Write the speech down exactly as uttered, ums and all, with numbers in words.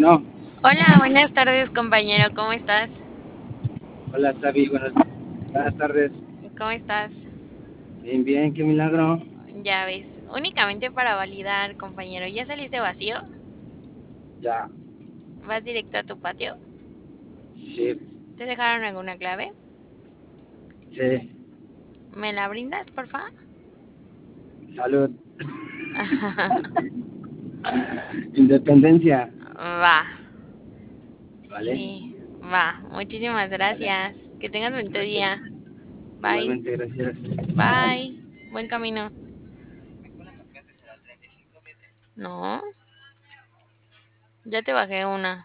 Bueno, Hola, buenas tardes, compañero. ¿Cómo estás? hola Sabi, buenas, buenas tardes. ¿Cómo estás? Bien, bien, qué milagro. Ya ves, únicamente para validar, compañero. ¿Ya saliste vacío? Ya, ¿Vas directo a tu patio? sí, ¿Te dejaron alguna clave? sí, ¿Me la brindas, porfa? salud, independencia, Va, ¿vale? sí, va. Muchísimas Vale, gracias. Que tengas buen gracias. día. Bye, Igualmente, gracias. bye. Buen camino. No, ya te bajé una.